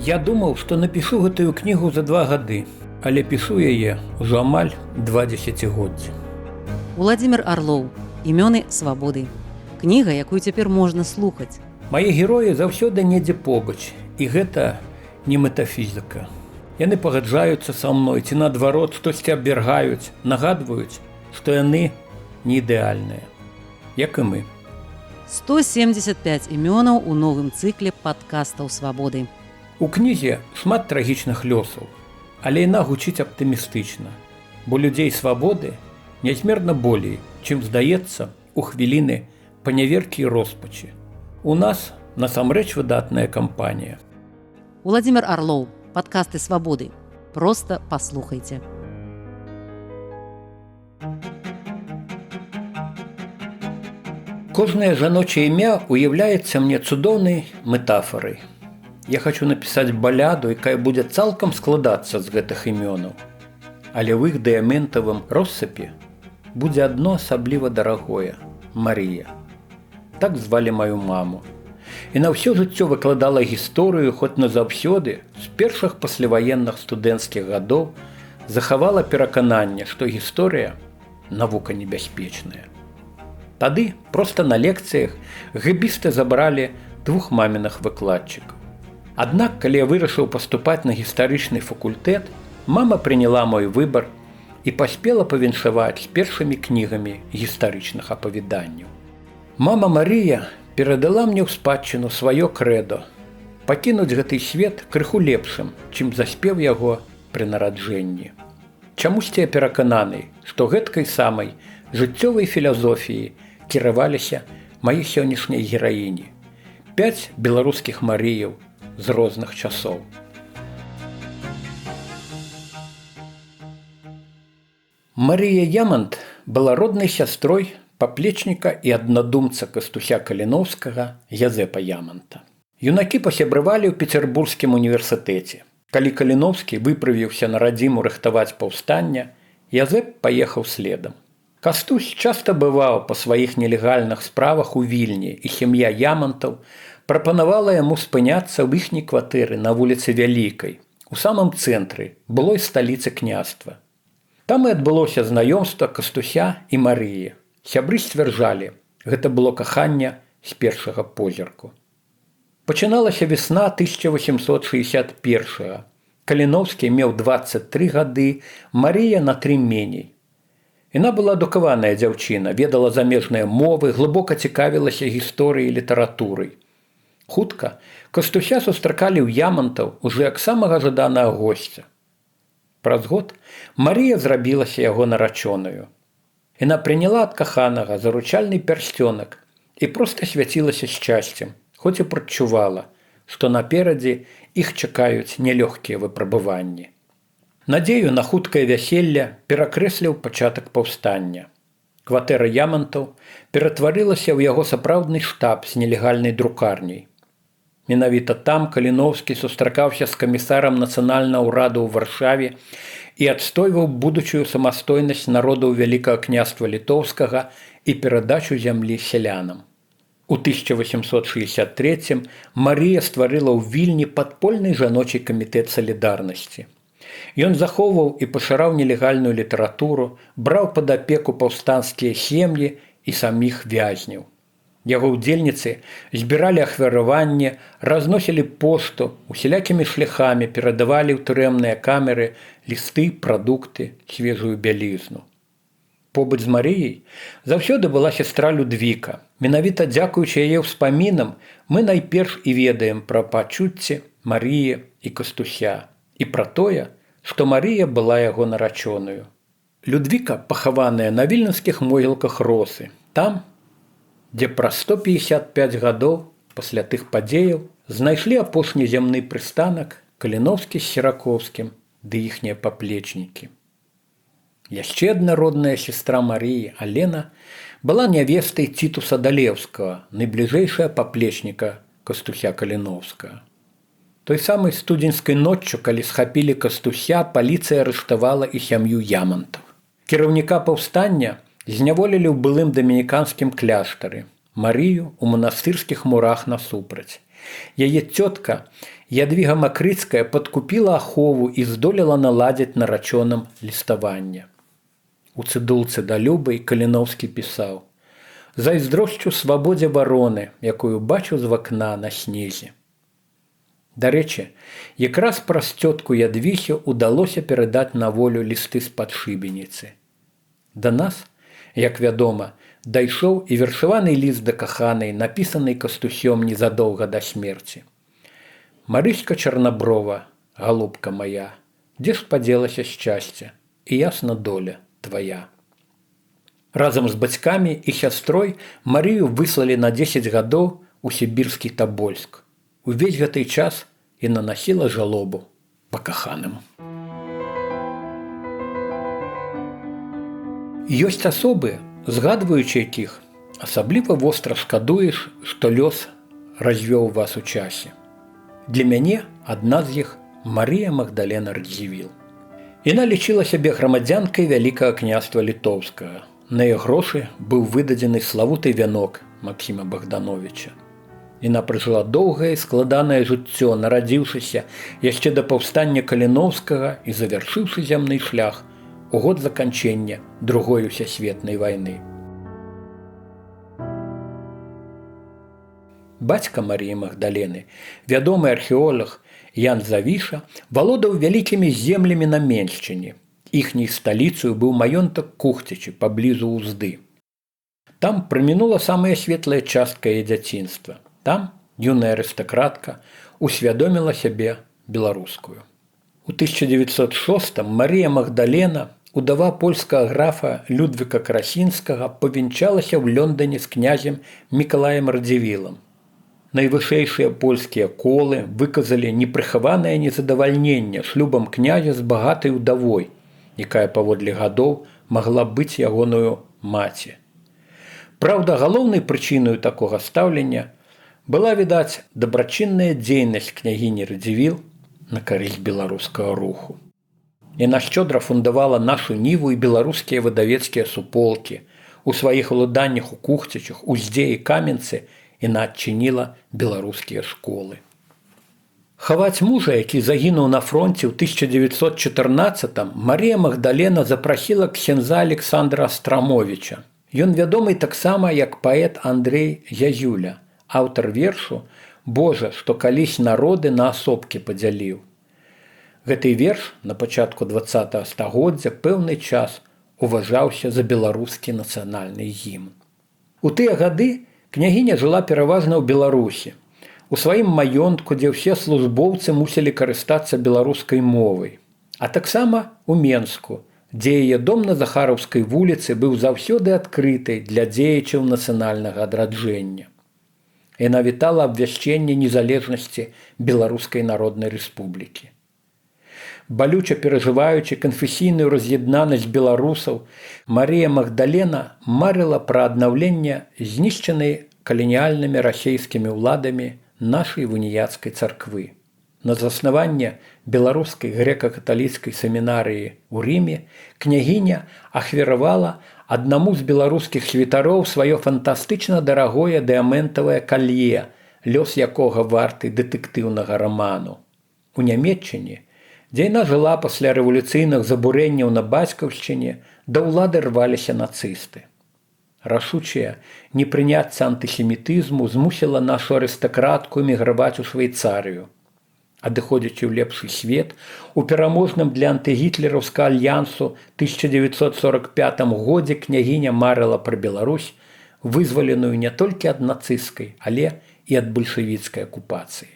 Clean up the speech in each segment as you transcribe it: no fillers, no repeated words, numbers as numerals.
Я думаў, што напішу гэтую кнігу за 2 гады, але пішу яе ўжо амаль 2 дзесяцігоддзі. Уладзімір Арлоў. Імёны свабоды. Кніга, якую цяпер можна слухаць. Мае героі заўсёды недзе побач, і гэта не метафізіка. Яны пагаджаюцца са мной ці наадварот штосьці абвяргаюць, нагадваюць, што яны не ідэальныя, як і мы. 175 імёнаў у новым цыкле падкастаў свабоды. У кнізе шмат трагічных лёсаў, але яна гучыць аптымістычна, бо людзей свабоды нязмерна болей, чым здаецца у хвіліны паняверкі і роспачы. У нас насамрэч выдатная кампанія. Уладзімір Арлоў. Падкасты свабоды. Проста паслухайце. Кожнае жаночае імя уяўляецца мне цудоўнай метафорай. Я хочу напісаць баляду, якая будзе цалкам складацца з гэтых імёнаў. Але ў іх дыяментавым россыпе будзе адно асабліва дарагое – Марія. Так звалі маю маму. І на ўсё жыццё выкладала гісторыю, хоць назаўсёды, з першых пасляваенных студэнцкіх гадоў захавала перакананне, што гісторыя – навука небяспечная. Тады проста на лекцыях гэбісты забралі 2 маміных выкладчыкаў. Аднак, калі я вырашыў паступаць на гістарычны факультэт, мама прыняла мой выбар і паспела павіншаваць з першымі кнігамі гістарычных апавяданняў. Мама Марія перадала мне ў спадчыну сваё крэдо – пакінуць гэты свет крыху лепшым, чым заспеў яго пры нараджэнні. Чамусьці я перакананы, што гэткай самай жыццёвай філасофіяй кіраваліся мае сённяшняй гераіні. 5 беларускіх Марыяў з розных часоў. Марія Ямант была роднай сястрой паплечніка і аднадумца Кастуся Каліноўскага Язэпа Яманта. Юнакі пасябравалі ў Пецярбургскім універсітэце. Калі Каліноўскі выправіўся на радзіму рыхтаваць паўстання, Язэп паехаў следам. Кастусь часта бываў па сваіх нелегальных справах у Вільні, і сям'я Ямантаў прапанавала яму спыняцца ў іхняй кватэры на вуліцы Вялікай, у самым цэнтры былой сталіцы княства. Там і адбылося знаёмства Кастуся і Марыі. Сябры сцвярджалі, гэта было каханне з першага позірку. Пачыналася весна 1861-го. Каліноўскі меў 23 гады, Марыя на 3 меней. Яна была адукаваная дзяўчына, ведала замежныя мовы, глыбока цікавілася гісторыяй і літаратурай. Хутка Кастуся сустракалі ў Ямантаў уже як самага жаданага госця. Праз год Марія зрабілася яго нарачонаю. Яна прыняла ад каханага заручальны пярсцёнак і проста свяцілася шчасцем, хоць і прадчувала, што наперадзе іх чакаюць нялёгкія выпрабаванні. Надзею на хуткае вяселле перакрэсліў пачатак паўстання. Кватэра Ямантаў ператварылася ў яго сапраўдны штаб з нелегальнай друкарняй. Менавіта там Каліноўскі сустракаўся з камісарам нацыянальнага ўраду ў Варшаве і адстойваў будучую самастойнасць народаў Вялікага княства Літоўскага і перадачу зямлі сялянам. У 1863 Марія стварыла ў Вільні падпольны жаночы камітэт салідарнасці. Ён захоўваў і пашыраў нелегальную літаратуру, браў пад апеку паўстанцкія сем'і і саміх вязняў. Яго ўдзельніцы збіралі ахвяраванне, разносілі пошту, усялякімі шляхамі перадавалі ў турэмныя камеры лісты, прадукты, свежую бялізну. Побач з Марыяй заўсёды была сястра Людвіка. Менавіта дзякуючы яе ўспамінам мы найперш і ведаем пра пачуцці Марыі і Кастуся і пра тое, што Марыя была яго нарачонаю. Людвіка пахаваная на вільнюскіх могілках Росы, там, дзе праз 155 гадоў пасля тых падзеяў знайшлі апошні зямны прыстанак Каліноўскі з Серакоўскім ды іхнія паплечнікі. Яшчэ адна родная сестра Марыі, Алена, была нявестай Цітуса Далеўскага, найбліжэйшая паплечніка Кастуся Каліноўскага. Той самай студзеньскай ноччу, калі схапілі Кастуся, паліцыя арыштавала і сям'ю Ямантаў. Кіраўніка паўстання зняволілі ў былым дамініканскім кляштары, Марыю ў манастырскіх мурах насупраць. Яе цётка Ядвіга Макрыцкая падкупіла ахову і здолела наладзіць нарачоным ліставанне. У цыдулцы да Любы Каліноўскі пісаў: «Зайздросчу свабодзе вароны, якую бачу з вакна на снезе». Дарэчы, якраз праз цётку Ядвіхе ўдалося перадаць на волю лісты з-пад шыбеніцы. Да нас, як вядома, дайшоў і вершаваны ліст да каханай, напісаны Кастусём незадоўга да смерці. «Марыська Чарнаброва, галубка моя, дзе ж падзелася шчасце, і ясна доля твая». Разам з бацькамі і сястрой Марыю выслалі на 10 гадоў у сібірскі Табольск. Увесь гэты час яна насіла жалобу па каханым. Ёсць асобы, згадваючы якіх, асабліва востра шкадуеш, што лёс развёў вас у часе. Для мяне адна з іх Марыя Магдалена Радзівіл. Яна лічыла сябе грамадзянкай Вялікага княства Літоўскага. На яе грошы быў выдадзены славуты вянок Максіма Богдановича. Яна пражыла доўгае і складанае жыццё, нарадзіўшыся яшчэ да паўстання Каліноўскага і завяршыўшы зямны шлях у год заканчэння Другой сусветнай вайны. Бацька Марыі Магдалены, вядомы археолог Ян Завіша, валодаў вялікімі землямі на Меншчыне. Іхняй сталіцаю быў маёнтак Кухцічы паблізу Узды. Там прамінула самая светлая частка яе дзяцінства. Там юная арыстакратка усвядоміла сябе беларускую. У 1906 Марыя Магдалена, удава польскага графа Людвіка Красінскага, павянчалася ў Лондоне з князем Мікалаем Радзівілам. Найвышэйшыя польскія колы выказалі непрыхаванае незадавальненне шлюбам князя з багатай удавой, якая паводле гадоў магла быць ягоную маці. Праўда, галоўнай прычынаю такога стаўлення была, відаць, дабрачынная дзейнасць княгіні Радзівіл на карысць беларускага руху. Яна шчодра фундавала нашу Ніву і беларускія выдавецкія суполкі. У сваіх уладаннях у Кухцічах, Узде і Каменцы яна адчыніла беларускія школы. Хаваць мужа, які загінуў на фронце ў 1914-м, Марыя Магдалена запрасіла ксяндза Александра Астрамовіча. Ён вядомы таксама як паэт Андрэй Зязюля, аўтар вершу «Божа, што калісь народы на асобкі падзяліў». Гэты верш на пачатку 20-го стагоддзя пэўны час уважаўся за беларускі нацыянальны гімн. У тыя гады княгіня жыла пераважна ў Беларусі, у сваім маёнтку, дзе ўсе службоўцы мусілі карыстацца беларускай мовай, а таксама у Менску, дзе яе дом на Захараўскай вуліцы быў заўсёды адкрытай для дзеячаў нацыянальнага адраджэння. Яна вітала абвяшчэнне незалежнасці Беларускай Народнай Рэспублікі. Балюча перажываючы канфесійную раз'яднанасць беларусаў, Марыя Магдалена марыла пра аднаўленне знішчанай каланіяльнымі расейскімі ўладамі нашай уніяцкай царквы. На заснаванне беларускай грэка-каталіцкай семінарыі ў Рыме княгіня ахвяравала аднаму з беларускіх святароў сваё фантастычна дарагое дыаментавае калье, лёс якога варты дэтэктыўнага раману. У Нямецчыне, дзе яна жыла пасля рэвалюцыйных забурэнняў на бацькаўшчыне, да ўлады рваліся нацысты. Рашучае непрыняцце антысемітызму змусіла нашу арыстакратку эміграваць у Швейцарыю. Адыходзячы ў лепшы свет, у пераможным для антыгітлераўскага альянсу 1945 годзе княгіня марыла пра Беларусь, вызваленую не толькі ад нацысцкай, але і ад бальшавіцкай акупацыі.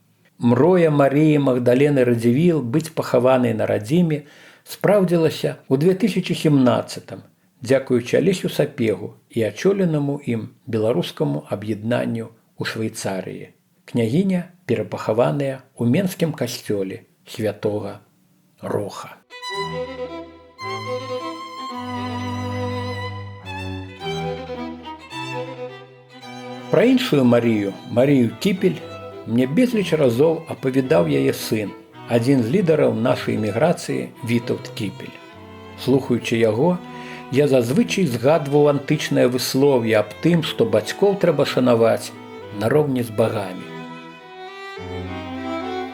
Мроя Марыі Магдалены Радзівіл быць пахаванай на радзіме спраўдзілася ў 2017-м, дзякуючы Алесю Сапегу і ачоленаму ім беларускаму аб'яднанню ў Швейцарыі. Княгіня перапахаваная ў менскім касцёле святога Роха. Пра іншую Марыю, Марыю Кіпель, мне безліч разоў апавядаў яе сын, адзін з лідараў нашай эміграцыі Вітаўт Кіпель. Слухаючы яго, я зазвычай згадваў антычнае выслоўе аб тым, што бацькоў трэба шанаваць нароўні з багамі.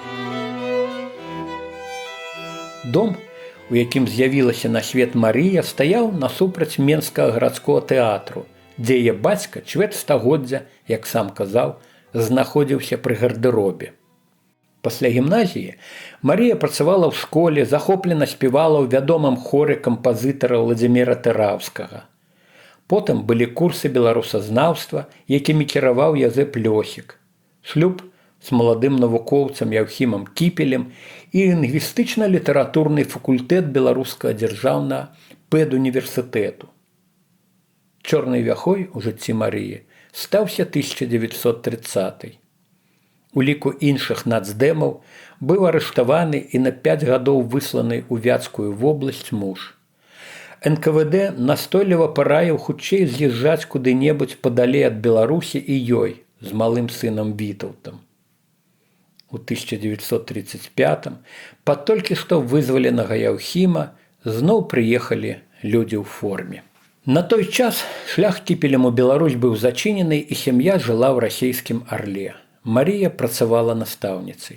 Дом, у якім з'явілася на свет Марія, стаяў насупраць Менскага гарадскога тэатру, дзе яе бацька чвэрць стагоддзя, як сам казаў, знаходзіўся пры гардэробе. Пасля гімназіі Марія працавала ў школе, захоплена спявала ў вядомым хоры кампазітара Владзіміра Тыраўскага. Потым былі курсы беларусазнаўства, якімі кіраваў Язэп Лёсік, шлюб з маладым навукоўцам Яўхімам Кіпелем і лінгвістычна-літаратурны факультэт Беларускага дзяржаўнага педуніверсітэту. Чорнай вяхой у жыцці Марыі стаўся 1930. У ліку іншых нацдэмаў быў арыштаваны і на 5 гадоў высланы ў Вятскую вобласць муж. НКВД настойліва параіў хутчэй з'язджаць куды-небудзь падалей ад Беларусі і ёй з малым сынам Вітаўтам. У 1935 пад толькі што вызваленага Яўхіма зноў прыехалі людзі ў форме. На той час шлях Кіпелем у Беларусь быў зачынены і сям'я жыла ў расейскім Арле. Марія працавала настаўніцай.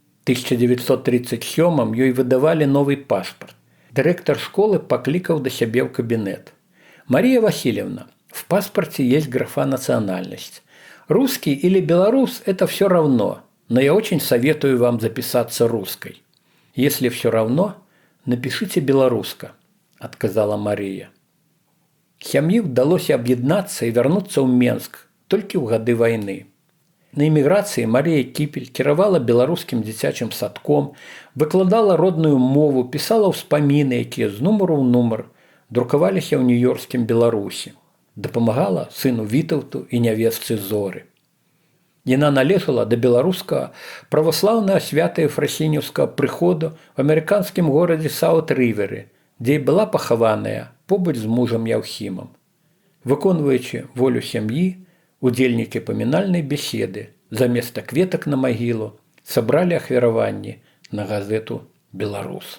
1937 ёй выдавалі новый пашпарт. Дырэктар школы паклікаў да сябе ў кабінет. «Мария Васильевна, в паспорте есть графа «национальность». Русский или белорус – это все равно, но я очень советую вам записаться русской. Если все равно, напишите белоруска», – отказала Мария. Сям'і ўдалося аб'яднацца і вярнуцца ў Менск толькі ў гады вайны. На эміграцыі Марія Кіпель кіравала беларускім дзіцячым садком, выкладала родную мову, пісала ўспаміны, якія з нумару ў нумар друкаваліся ў нью-йоркскім Беларусі. Дапамагала сыну Вітаўту і нявестцы Зоры. Яна належала да беларускага праваслаўнага свята Ефрасінеўскага прыходу в амерыканскім горадзе Саут-Ріверы, дзе і была пахаваная побач з мужам Яўхімам. Выконваючы волю сям'і, удзельнікі памінальнай беседы заместа кветак на магілу сабралі ахвяраванні на газету «Беларус».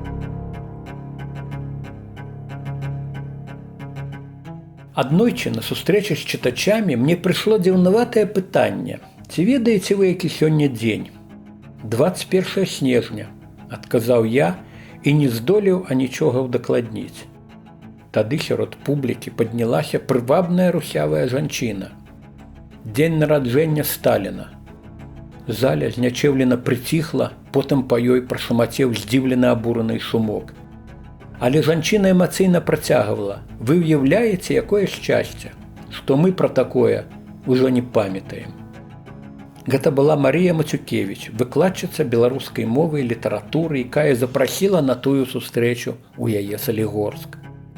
Аднойчы на сустрэчы з чытачамі мне прыйшло дзіўнаватае пытанне: «Ці ведаеце вы, які сёння дзень?» «21 снежня», – адказаў я і не здолеў анічога ўдакладніць. Тады сярод публікі паднялася прывабная русявая жанчына. «Дзень нараджэння Сталіна». Заля знячэўлена прыціхла, потым па ёй прашумацеў здзіўлены абураны шумок. Але жанчына эмацыйна працягвала: «Вы ўяўляеце, якое шчасце, што мы пра такое ўжо не памятаем». Гэта была Марія Мацюкевіч, выкладчыца беларускай мовы і літаратуры, якая запрасіла на тую сустрэчу ў яе Салігорск.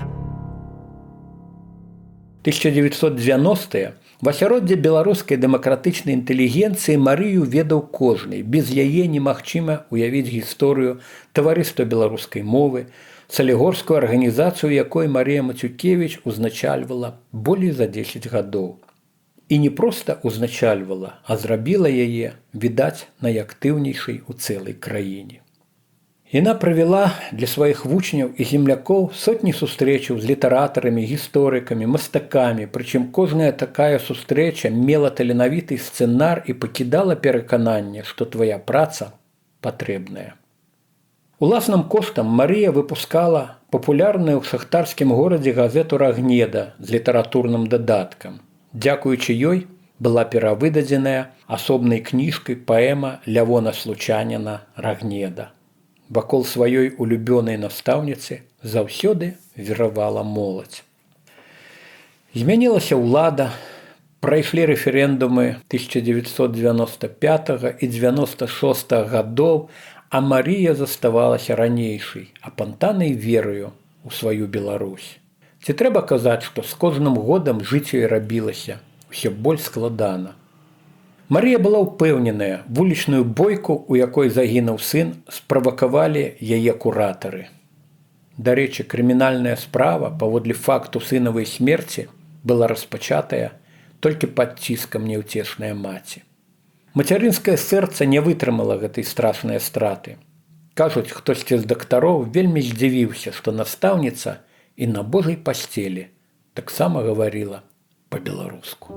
1990-е в асяроддзе беларускай дэмакратычнай інтэлігенцыі Марыю ведаў кожны. Без яе немагчыма ўявіць гісторыю таварыства беларускай мовы, салігорскую арганізацыю, якой Марія Мацюкевіч узначальвала болей за 10 гадоў. І не проста узначальвала, а зрабіла яе, відаць, найактыўнейшай у цэлай краіне. Яна правяла для сваіх вучняў і землякоў сотні сустрэчаў з літаратарамі, гісторыкамі, мастакамі, прычым кожная такая сустрэча мела таленавіты сцэнар і пакідала перакананне, што твая праца патрэбная. Уласным коштам Марія выпускала папулярную ў шахтарскім горадзе газету «Рагнеда» з літаратурным дадаткам. Дзякуючы ёй была перавыдадзеная асобнай кніжкай паэма Лявона Случаніна «Рагнеда». Вакол сваёй улюбёнай настаўніцы заўсёды віравала моладзь. Змянілася ўлада, прайшлі рэферэндумы 1995 і 96 гадоў, а Марія заставалася ранейшай, апантанай верою у сваю Беларусь. Ці трэба казаць, што з кожным годам жыць ёй рабілася ўсё больш складана. Марія была ўпэўненая, вулічную бойку, у якой загінуў сын, справакавалі яе куратары. Дарэчы, крымінальная справа паводле факту сынавай смерці была распачатая толькі пад ціскам няўцешнай маці. Мацярынскае сэрца не вытрымала гэтай страшнай страты. Кажуць, хтосьці з дактароў вельмі здзівіўся, што настаўніца і на Божай пасцелі таксама гаварыла па-беларуску.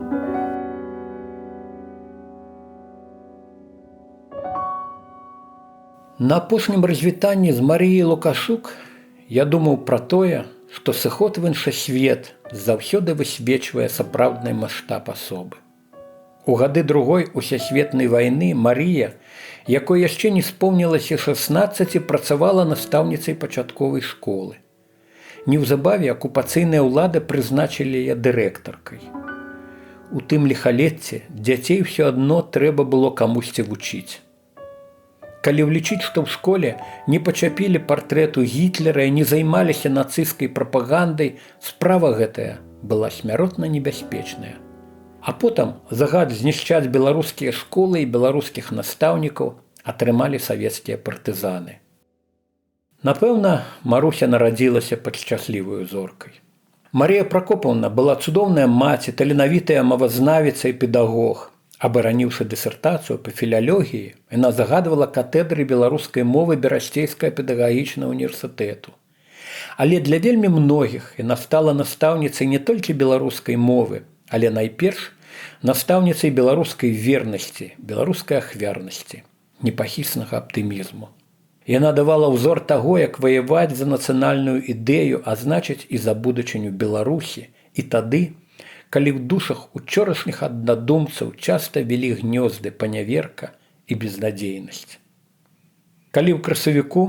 На апошнім развітанні з Маріяй Лукашук я думаў пра тое, што сыход в іншы свет заўсёды высвечвае сапраўдны маштаб асобы. У гады другой усесветнай вайны Марія, якой яшчэ не споўнілася 16, працавала настаўніцай пачатковай школы. Неўзабаве акупацыйныя ўлады прызначылі яе дырэктаркай. У тым ліхалецці дзяцей ўсё адно трэба было камусьці вучыць. Калі ўлічыць, што ў школе не пачапілі партрэту Гітлера і не займаліся нацысцкай прапагандай, справа гэтая была смяротна небяспечная. А потым загад знішчаць беларускія школы і беларускіх настаўнікаў атрымалі савецкія партызаны. Напэўна, Маруся нарадзілася пад шчаслівую зоркай. Марія Пракопаўна была цудоўная маці, таленавітая мовазнавіца і педагог. Абараніўшы дысертацыю па філалогіі, яна загадвала катедры беларускай мовы Берасцейскага педагагічнага універсітэту. Але для вельмі многіх яна стала настаўніцай не толькі беларускай мовы, але найперш настаўніцай беларускай вернасці, беларускай ахвярнасці, непахіснага аптымізму. Яна давала ўзор таго, як ваяваць за нацыянальную ідэю, а значыць і за будучыню Беларусі, і тады, калі ў душах учорашніх аднадумцаў часта вялі гнёзды паняверка і безнадзейнасць. Калі ў красавіку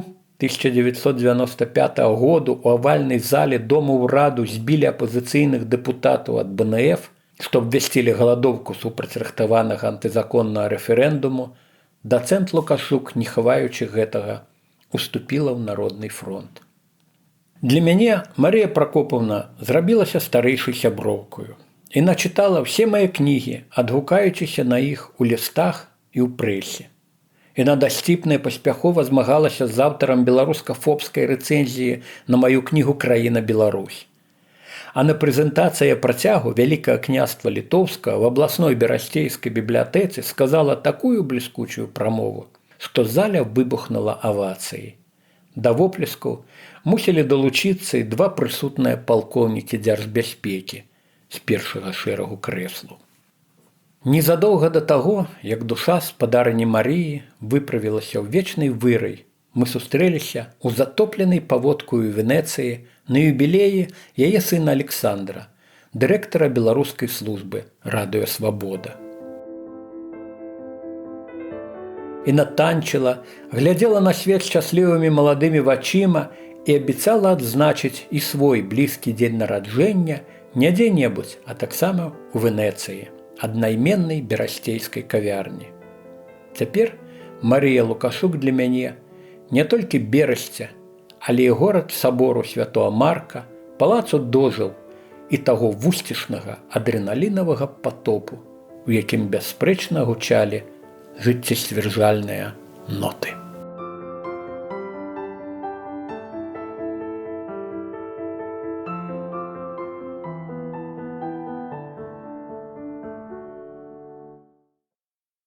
1995 году у авальнай зале Дома ўраду збілі апазіцыйных дэпутатаў ад БНФ, што абвясцілі галадоўку супраць рыхтаванага антызаконнага рэферэндуму, дацэнт Лукашук, не хаваючы гэтага, уступіла ў Народны фронт. Для мяне Марія Пракопаўна зрабілася старэйшай сяброўкаю. Яна чытала ўсе мае кнігі, адгукаючыся на іх у лістах і ў прэсе. Яна дасціпна і паспяхова змагалася з аўтарам беларуска-фобскай рэцэнзіі на маю кнігу «Краіна Беларусь». А на прэзентацыі працягу Вялікага княства Літоўскага в абласной берасцейскай бібліятэцы сказала такую бліскучую прамову, што заля выбухнула авацыяй. Да воплескаў мусілі далучыцца і два прысутныя палкоўнікі дзяржбяспекі з першага шэрагу крэслаў. Незадоўга да таго, як душа спадарыні Марыі выправілася ў вечнай вырай, мы сустрэліся ў затопленай паводкаю Венецыі на юбілеі яе сына Александра, дырэктара беларускай службы «Радыё Свабода». Яна танчыла, глядзела на свет шчаслівымі маладымі вачыма і абяцала адзначыць і свой блізкі дзень нараджэння не дзе-небудзь, а таксама ў Венецыі, аднайменнай берасцейскай кавярні. Цяпер Марія Лукашук для мяне не толькі Берасця, але і горад сабору святого Марка, палацу дожыў і таго вусцішнага адрэналінавага патопу, у якім бясспрэчна гучалі жыццесцвярджальныя ноты.